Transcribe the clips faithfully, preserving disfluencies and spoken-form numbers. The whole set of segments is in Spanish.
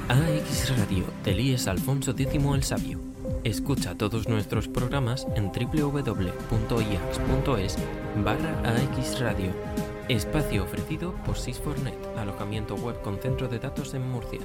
A X Radio, del I E S Alfonso X el Sabio. Escucha todos nuestros programas en doble u doble u doble u punto i a x punto es barra A X Radio. Espacio ofrecido por sys four net, alojamiento web con centro de datos en Murcia.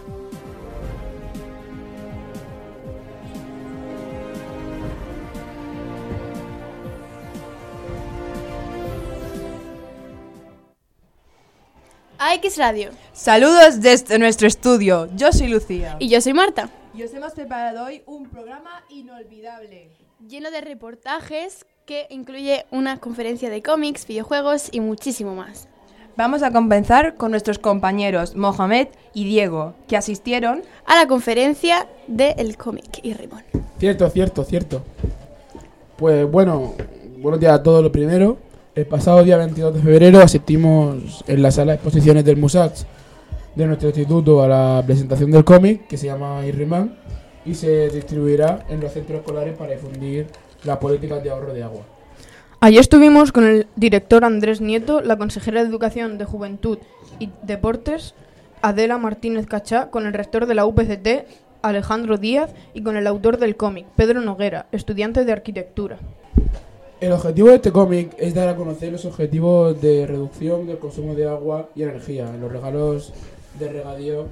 A X Radio. Saludos desde nuestro estudio. Yo soy Lucía. Y yo soy Marta. Y os hemos preparado hoy un programa inolvidable, lleno de reportajes que incluye una conferencia de cómics, videojuegos y muchísimo más. Vamos a comenzar con nuestros compañeros Mohamed y Diego, que asistieron a la conferencia de El Cómic y Rimón. Cierto, cierto, cierto. Pues bueno, buenos días a todos lo primero. El pasado día veintidós de febrero asistimos en la sala de exposiciones del Musach de nuestro instituto a la presentación del cómic que se llama Irriman y se distribuirá en los centros escolares para difundir las políticas de ahorro de agua. Allí estuvimos con el director Andrés Nieto, la consejera de Educación, de Juventud y Deportes, Adela Martínez Cachá, con el rector de la U P C T, Alejandro Díaz, y con el autor del cómic, Pedro Noguera, estudiante de Arquitectura. El objetivo de este cómic es dar a conocer los objetivos de reducción del consumo de agua y energía en los regalos de regadío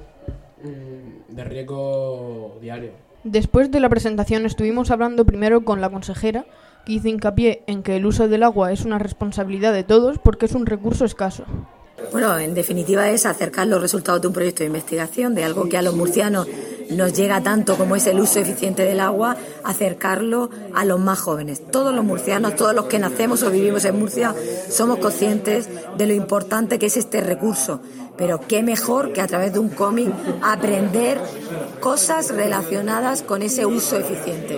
mmm, de riego diario. Después de la presentación estuvimos hablando primero con la consejera, que hizo hincapié en que el uso del agua es una responsabilidad de todos porque es un recurso escaso. Bueno, en definitiva es acercar los resultados de un proyecto de investigación, de algo que a los murcianos nos llega tanto como es el uso eficiente del agua, acercarlo a los más jóvenes. Todos los murcianos, todos los que nacemos o vivimos en Murcia, somos conscientes de lo importante que es este recurso. Pero qué mejor que a través de un cómic aprender cosas relacionadas con ese uso eficiente.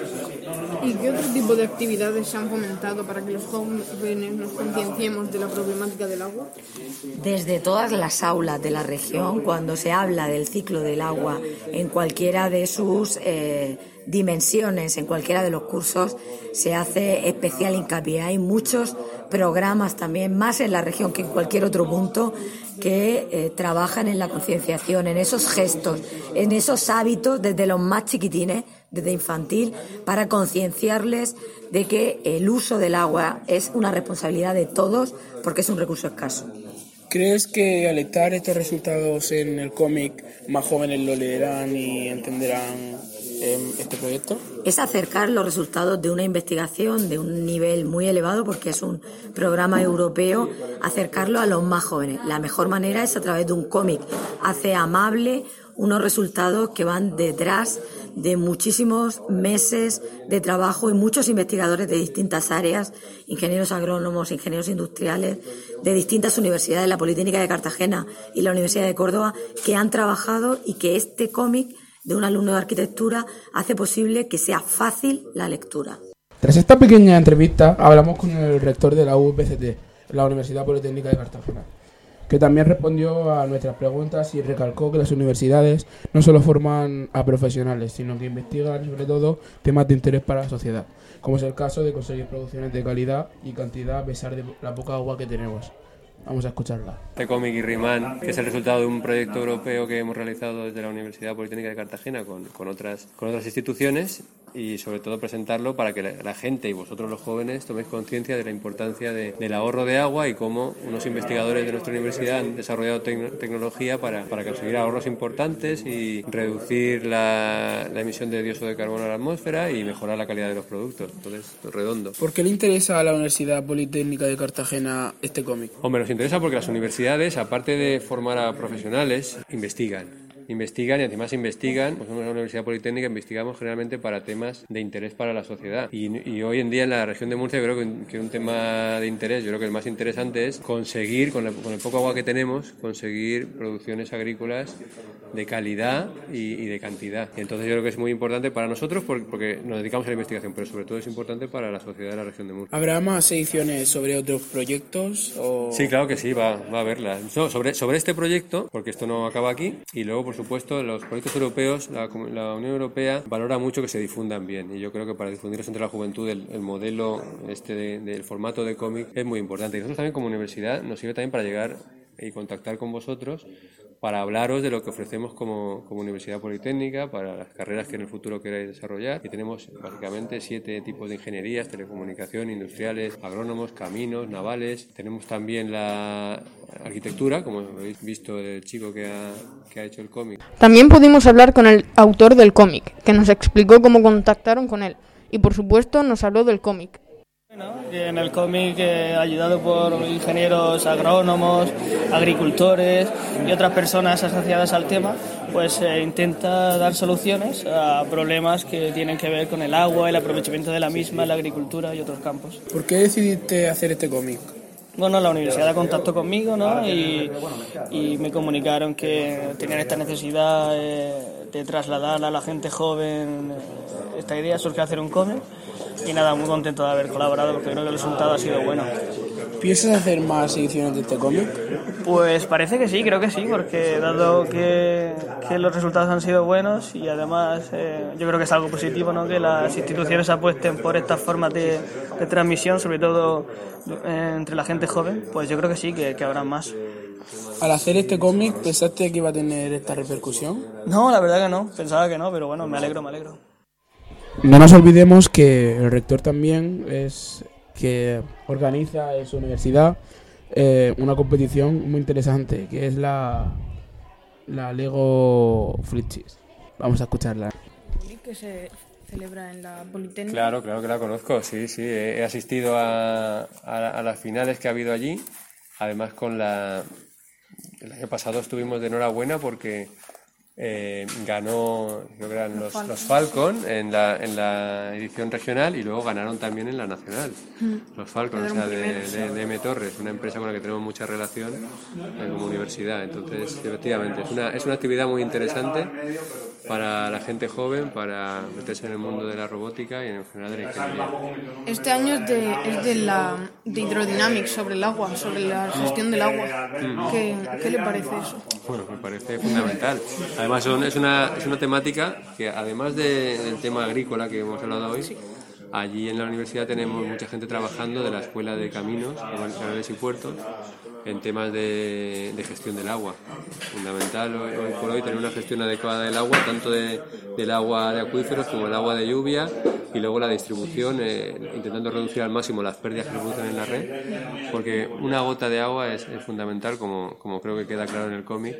¿Y qué otro tipo de actividades se han fomentado para que los jóvenes nos concienciemos de la problemática del agua? Desde todas las aulas de la región, cuando se habla del ciclo del agua en cualquiera de sus eh, dimensiones, en cualquiera de los cursos, se hace especial hincapié. Hay muchos programas también, más en la región que en cualquier otro punto, que eh, trabajan en la concienciación, en esos gestos, en esos hábitos desde los más chiquitines, desde infantil, para concienciarles de que el uso del agua es una responsabilidad de todos porque es un recurso escaso. ¿Crees que al estar estos resultados en el cómic, más jóvenes lo leerán y entenderán eh, este proyecto? Es acercar los resultados de una investigación de un nivel muy elevado, porque es un programa europeo, acercarlo a los más jóvenes. La mejor manera es a través de un cómic. Hace amable unos resultados que van detrás de muchísimos meses de trabajo y muchos investigadores de distintas áreas, ingenieros agrónomos, ingenieros industriales, de distintas universidades, la Politécnica de Cartagena y la Universidad de Córdoba, que han trabajado y que este cómic de un alumno de arquitectura hace posible que sea fácil la lectura. Tras esta pequeña entrevista hablamos con el rector de la U P C T, la Universidad Politécnica de Cartagena, que también respondió a nuestras preguntas y recalcó que las universidades no solo forman a profesionales, sino que investigan sobre todo temas de interés para la sociedad, como es el caso de conseguir producciones de calidad y cantidad a pesar de la poca agua que tenemos. Vamos a escucharla. Este cómic Irriman, que es el resultado de un proyecto europeo que hemos realizado desde la Universidad Politécnica de Cartagena con, con, otras, con otras instituciones, y sobre todo presentarlo para que la, la gente y vosotros los jóvenes toméis conciencia de la importancia de, del ahorro de agua y cómo unos investigadores de nuestra universidad han desarrollado tec- tecnología para, para conseguir ahorros importantes y reducir la, la emisión de dióxido de carbono a la atmósfera y mejorar la calidad de los productos. Entonces, redondo. ¿Por qué le interesa a la Universidad Politécnica de Cartagena este cómic? Hombre, nos interesa porque las universidades, aparte de formar a profesionales, investigan. Investigan y además investigan, pues en la Universidad Politécnica investigamos generalmente para temas de interés para la sociedad. Y, y hoy en día en la región de Murcia yo creo que, que un tema de interés, yo creo que el más interesante es conseguir, con, la, con el poco agua que tenemos, conseguir producciones agrícolas de calidad y, y de cantidad. Y entonces yo creo que es muy importante para nosotros porque, porque nos dedicamos a la investigación, pero sobre todo es importante para la sociedad de la región de Murcia. ¿Habrá más ediciones sobre otros proyectos? O... Sí, claro que sí, va, va a haberlas. No, sobre, sobre este proyecto, porque esto no acaba aquí, y luego, por supuesto, los proyectos europeos, la, la Unión Europea valora mucho que se difundan bien, y yo creo que para difundirlos entre la juventud el, el modelo este de, del formato de cómic es muy importante. Y nosotros también como universidad nos sirve también para llegar y contactar con vosotros para hablaros de lo que ofrecemos como, como Universidad Politécnica, para las carreras que en el futuro queráis desarrollar. Y tenemos básicamente siete tipos de ingenierías: telecomunicación, industriales, agrónomos, caminos, navales. Tenemos también la arquitectura, como habéis visto del chico que ha, que ha hecho el cómic. También pudimos hablar con el autor del cómic, que nos explicó cómo contactaron con él. Y por supuesto nos habló del cómic. En el cómic, eh, ayudado por ingenieros agrónomos, agricultores y otras personas asociadas al tema, pues eh, intenta dar soluciones a problemas que tienen que ver con el agua, el aprovechamiento de la misma, la agricultura y otros campos. ¿Por qué decidiste hacer este cómic? Bueno, la universidad contactó conmigo, ¿no? y, y me comunicaron que tenían esta necesidad eh, de trasladar a la gente joven eh, esta idea, surgió hacer un cómic. Y nada, muy contento de haber colaborado porque creo que el resultado ha sido bueno. ¿Piensas hacer más ediciones de este cómic? Pues parece que sí, creo que sí, porque dado que, que los resultados han sido buenos y además eh, yo creo que es algo positivo, ¿no? Que las instituciones apuesten por estas formas de, de transmisión, sobre todo eh, entre la gente joven, pues yo creo que sí, que, que habrá más. Al hacer este cómic, ¿pensaste que iba a tener esta repercusión? No, la verdad que no, pensaba que no, pero bueno, me alegro, me alegro. No nos olvidemos que el rector también es que organiza en su universidad eh, una competición muy interesante, que es la, la Lego Fritzis. Vamos a escucharla. Que se celebra en la Politécnica. Claro, claro que la conozco, sí, sí. He, he asistido a, a, a las finales que ha habido allí. Además, con la el año pasado estuvimos de enhorabuena porque Eh, ganó, creo que eran los, los Falcon en la, en la edición regional y luego ganaron también en la nacional. Mm. Los Falcon, o sea, de, de, de M. Torres, una empresa con la que tenemos mucha relación eh, como universidad. Entonces, efectivamente, es una, es una actividad muy interesante para la gente joven, para meterse en el mundo de la robótica y en general de la ingeniería. Este año es de, es de la de hidrodynamics, sobre el agua, sobre la gestión del agua. Mm. ¿Qué, ¿Qué le parece eso? Bueno, me parece fundamental. Además, son, es, una, es una temática que, además de, del tema agrícola que hemos hablado hoy, sí. Allí en la universidad tenemos mucha gente trabajando de la Escuela de Caminos, Canales y Puertos, en temas de, de gestión del agua. Fundamental hoy, hoy por hoy tener una gestión adecuada del agua, tanto de, del agua de acuíferos como el agua de lluvia, y luego la distribución, eh, intentando reducir al máximo las pérdidas que se producen en la red, porque una gota de agua es, es fundamental, como, como creo que queda claro en el cómic,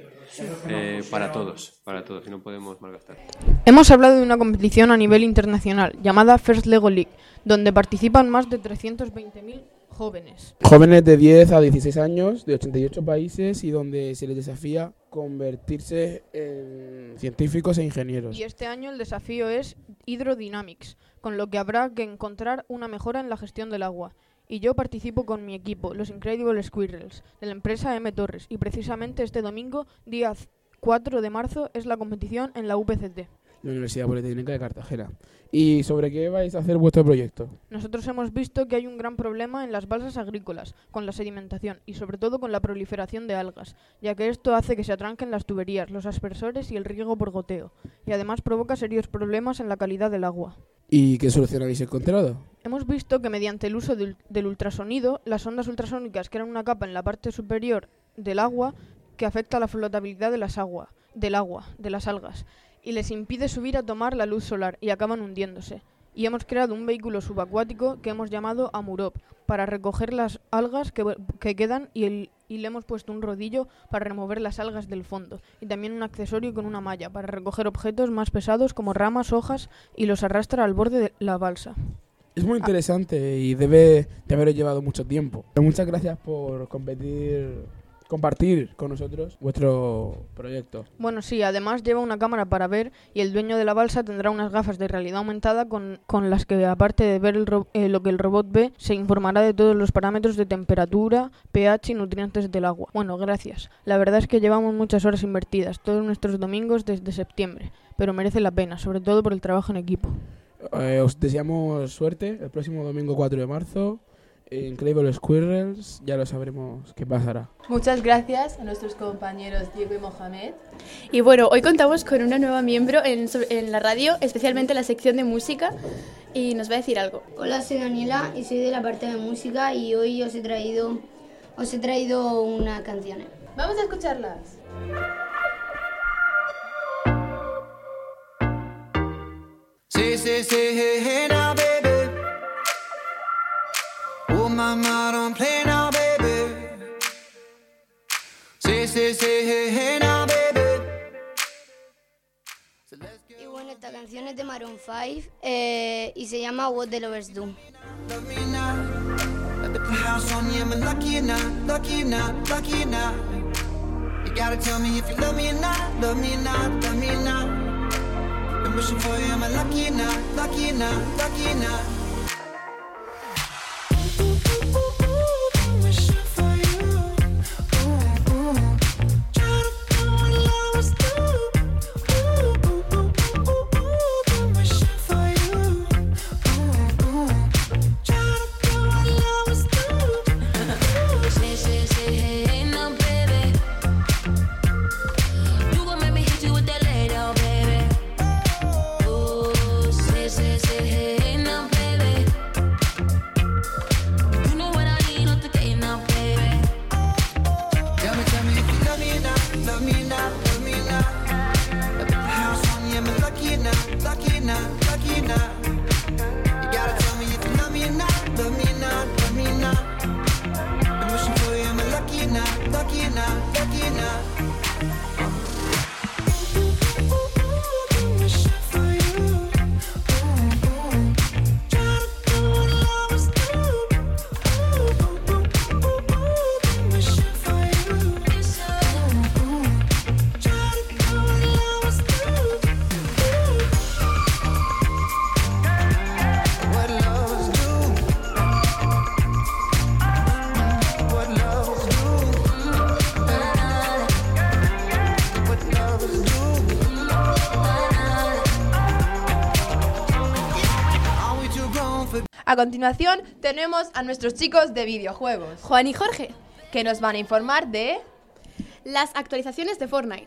eh, para todos, para todos, y no podemos malgastar. Hemos hablado de una competición a nivel internacional llamada First Lego League, donde participan más de trescientos veinte mil jóvenes. Jóvenes de diez a dieciséis años, de ochenta y ocho países, y donde se les desafía convertirse en científicos e ingenieros. Y este año el desafío es Hydrodynamics, con lo que habrá que encontrar una mejora en la gestión del agua. Y yo participo con mi equipo, los Incredible Squirrels, de la empresa M. Torres, y precisamente este domingo, día cuatro de marzo, es la competición en la U P C T. La Universidad Politécnica de Cartagena. ¿Y sobre qué vais a hacer vuestro proyecto? Nosotros hemos visto que hay un gran problema en las balsas agrícolas, con la sedimentación y sobre todo con la proliferación de algas, ya que esto hace que se atranquen las tuberías, los aspersores y el riego por goteo, y además provoca serios problemas en la calidad del agua. ¿Y qué solución habéis encontrado? Hemos visto que mediante el uso del, del ultrasonido, las ondas ultrasónicas crean una capa en la parte superior del agua que afecta a la flotabilidad de las agua, del agua, de las algas, y les impide subir a tomar la luz solar y acaban hundiéndose. Y hemos creado un vehículo subacuático que hemos llamado Amurop para recoger las algas que, que quedan y, el, y le hemos puesto un rodillo para remover las algas del fondo y también un accesorio con una malla para recoger objetos más pesados como ramas, hojas y los arrastra al borde de la balsa. Es muy interesante y debe de haber llevado mucho tiempo. Pero muchas gracias por competir... compartir con nosotros vuestro proyecto. Bueno, sí, además lleva una cámara para ver y el dueño de la balsa tendrá unas gafas de realidad aumentada con, con las que, aparte de ver el ro- eh, lo que el robot ve, se informará de todos los parámetros de temperatura, pH y nutrientes del agua. Bueno, gracias. La verdad es que llevamos muchas horas invertidas, todos nuestros domingos desde septiembre, pero merece la pena, sobre todo por el trabajo en equipo. Eh, os deseamos suerte el próximo domingo cuatro de marzo. Incredible Squirrels, ya lo sabremos qué pasará. Muchas gracias a nuestros compañeros Diego y Mohamed. Y bueno, hoy contamos con una nueva miembro en, en la radio, especialmente en la sección de música, y nos va a decir algo. Hola, soy Daniela y soy de la parte de música y hoy os he traído, os he traído unas canciones. Vamos a escucharlas. Say, say, say, hey, hey now, baby. Oh, mama, don't play now, baby. Say, say, say, hey, hey now, baby. Y bueno, esta canción es de Maroon five eh, y se llama What the Lovers Do. Love me now. Let the house on you, I'm lucky or not, lucky or not, lucky or not. You gotta tell me if you love me or not, love me or not, love me or not. I'm wishing for you, am I lucky or not, lucky or not, lucky or not. A continuación tenemos a nuestros chicos de videojuegos, Juan y Jorge, que nos van a informar de las actualizaciones de Fortnite.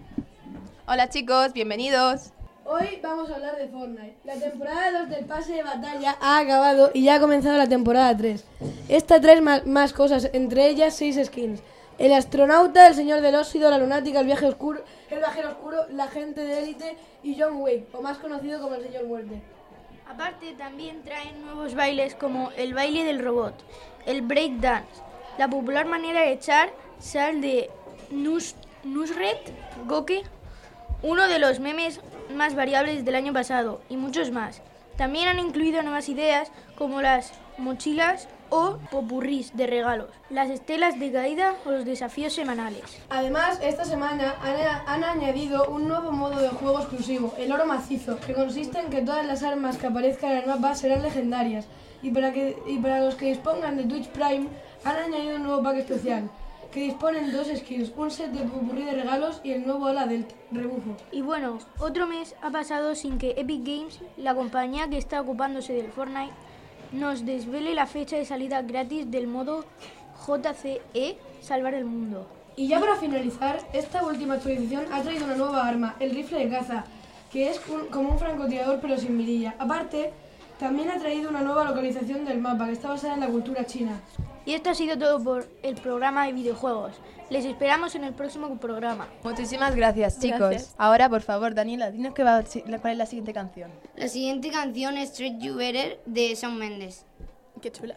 Hola chicos, bienvenidos. Hoy vamos a hablar de Fortnite. La temporada dos del pase de batalla ha acabado y ya ha comenzado la temporada tres. Esta trae más, más cosas, entre ellas seis skins. El astronauta, el señor del óxido, la lunática, el viaje oscuro, el viajero oscuro, la agente de élite y John Wick, o más conocido como el señor muerte. Aparte, también traen nuevos bailes como el baile del robot, el breakdance, la popular manera de echar sal de Nus- Nusret Goke, uno de los memes más variables del año pasado, y muchos más. También han incluido nuevas ideas como las mochilas o popurrís de regalos, las estelas de caída o los desafíos semanales. Además, esta semana han, han añadido un nuevo modo de juego exclusivo, el oro macizo, que consiste en que todas las armas que aparezcan en el mapa serán legendarias. Y para, que, y para los que dispongan de Twitch Prime, han añadido un nuevo pack especial, que disponen dos skins, un set de popurrí de regalos y el nuevo ala del rebufo. Y bueno, otro mes ha pasado sin que Epic Games, la compañía que está ocupándose del Fortnite, nos desvele la fecha de salida gratis del modo J C E Salvar el Mundo. Y ya para finalizar, esta última actualización ha traído una nueva arma, el rifle de caza, que es un, como un francotirador pero sin mirilla. Aparte, también ha traído una nueva localización del mapa, que está basada en la cultura china. Y esto ha sido todo por el programa de videojuegos. Les esperamos en el próximo programa. Muchísimas gracias, chicos. Gracias. Ahora, por favor, Daniela, dinos qué va, cuál es la siguiente canción. La siguiente canción es Treat You Better de Shawn Mendes. Qué chula.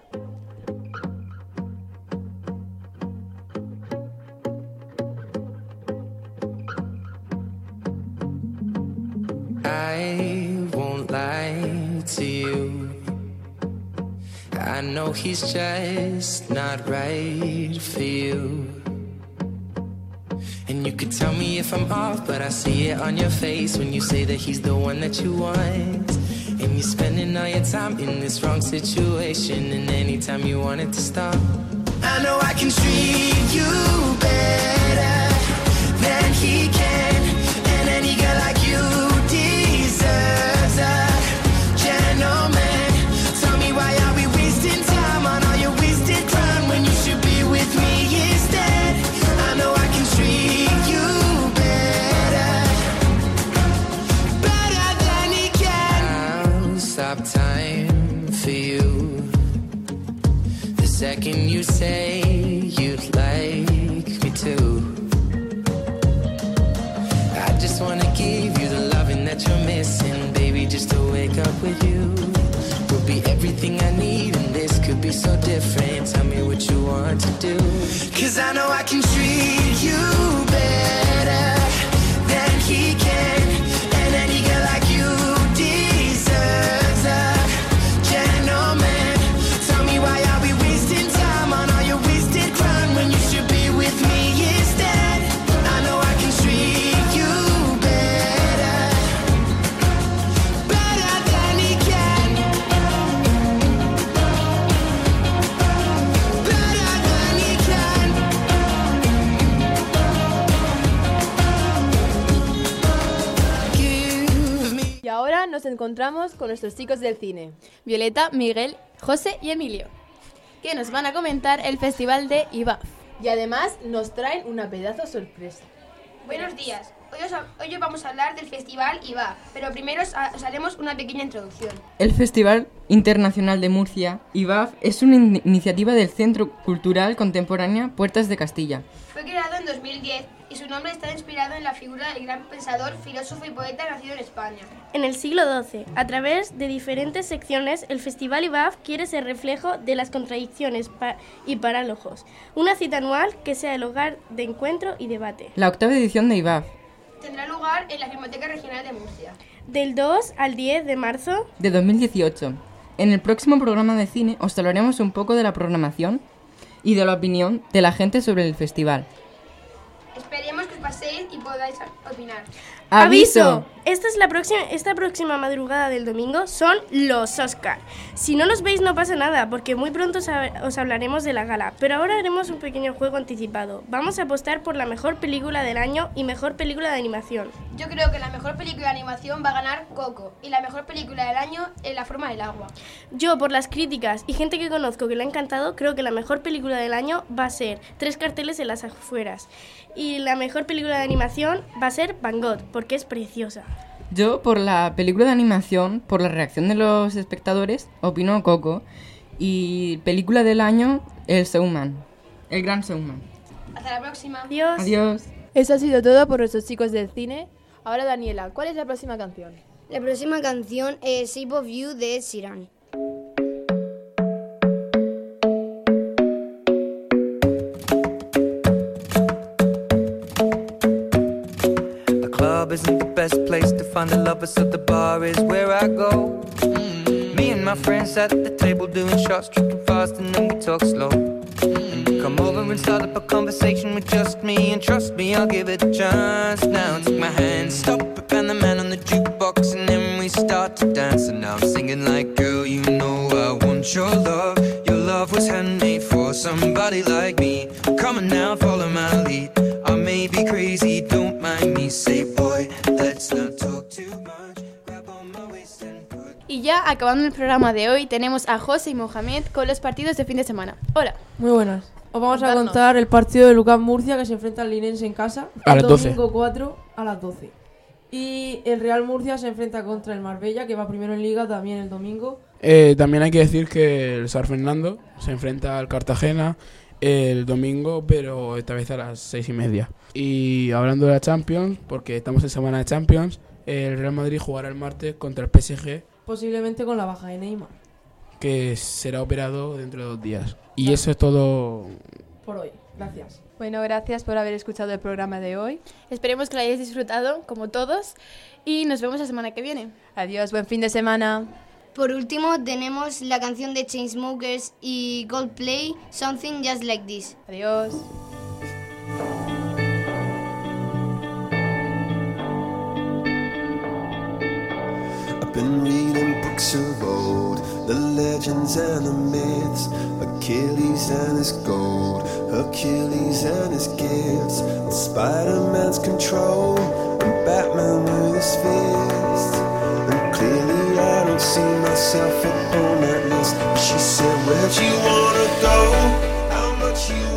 I won't lie to you. I know he's just not right for you. And you could tell me if I'm off, but I see it on your face when you say that he's the one that you want. And you're spending all your time in this wrong situation, and anytime you want it to stop, I know I can treat you better than he can. And any girl like you deserves a gentleman. Tell me why are we wasting time on all your wasted time when you should be with me instead. I know I can treat you better, better than he can. I'll stop time for you the second you say you'd like me to. just wanna give you the loving that you're missing. Baby, just to wake up with you would be everything I need, and this could be so different. Tell me what you want to do, 'cause I know I can treat you better than he can, and any girl like you deserves a gentleman. Tell me why I'll be wasting time on all your wasted crime when you should be with me instead. I know I can treat you better, better than he can, better than he can. Give me. Y ahora nos encontramos con nuestros chicos del cine. Violeta, Miguel, José y Emilio, que nos van a comentar el festival de I B A F. Y además nos traen una pedazo sorpresa. Buenos días. Hoy os, hoy os vamos a hablar del Festival I B A F, pero primero os, os haremos una pequeña introducción. El Festival Internacional de Murcia, I B A F, es una in- iniciativa del Centro Cultural Contemporánea Puertas de Castilla. Fue creado en dos mil diez y su nombre está inspirado en la figura del gran pensador, filósofo y poeta nacido en España. En el siglo doce, a través de diferentes secciones, el Festival I B A F quiere ser reflejo de las contradicciones pa- y parálogos. Una cita anual que sea el hogar de encuentro y debate. La octava edición de I B A F, Tendrá lugar en la Filmoteca Regional de Murcia. Del dos al diez de marzo. de dos mil dieciocho. En el próximo programa de cine os hablaremos un poco de la programación y de la opinión de la gente sobre el festival. Esperemos que os paséis y podáis opinar. ¡Aviso! Esta es la próxima, esta próxima madrugada del domingo son los Oscar. Si no los veis no pasa nada, porque muy pronto os, os hablaremos de la gala. Pero ahora haremos un pequeño juego anticipado. Vamos a apostar por la mejor película del año y mejor película de animación. Yo creo que la mejor película de animación va a ganar Coco y la mejor película del año es La forma del agua. Yo, por las críticas y gente que conozco que le ha encantado, creo que la mejor película del año va a ser Tres carteles en las afueras. Y la mejor película de animación va a ser Van Gogh, porque es preciosa. Yo, por la película de animación, por la reacción de los espectadores, opino Coco. Y película del año, El Showman, El Gran Showman. Hasta la próxima. Adiós. Adiós. Eso ha sido todo por nuestros chicos del cine. Ahora, Daniela, ¿cuál es la próxima canción? La próxima canción es Shape of You de Ed Sheeran. Club isn't the best place to find the lovers, so the bar is where I go. Mm-hmm. Me and my friends at the table doing shots, tripping fast, and then we talk slow. Mm-hmm. Come over and start up a conversation with just me, and trust me, I'll give it a chance. Now take my hand, stop it, and the man on the jukebox, and then we start to dance. And now I'm singing like, girl, you know I want your love. Your love was handmade for somebody like me. Come on now, follow my lead. I may be crazy, don't mind me. Say, boy, let's not talk too much. Grab on my waist and put... Y ya acabando el programa de hoy, tenemos a José y Mohamed con los partidos de fin de semana. Hola. Muy buenas. Os vamos a Contarnos. contar el partido de Lucas Murcia, que se enfrenta al Linense en casa A el las doce. domingo cuatro a las doce. Y el Real Murcia se enfrenta contra el Marbella, que va primero en Liga también el domingo. Eh, también hay que decir que el San Fernando se enfrenta al Cartagena el domingo, pero esta vez a las seis y media. Y hablando de la Champions, porque estamos en semana de Champions, el Real Madrid jugará el martes contra el P S G, Posiblemente con la baja de Neymar. que será operado dentro de dos días. Y eso es todo Por hoy. Gracias. Bueno, gracias por haber escuchado el programa de hoy. Esperemos que lo hayáis disfrutado, como todos, y nos vemos la semana que viene. Adiós, buen fin de semana. Por último, tenemos la canción de Chainsmokers y Coldplay, Something Just Like This. Adiós. I've been reading books of old, the legends and the myths, Achilles and his gold, Hercules and his gifts, and Spider-Man's control, and Batman with his fists. And clearly I don't see myself upon that list. She said, where'd you wanna go? How much you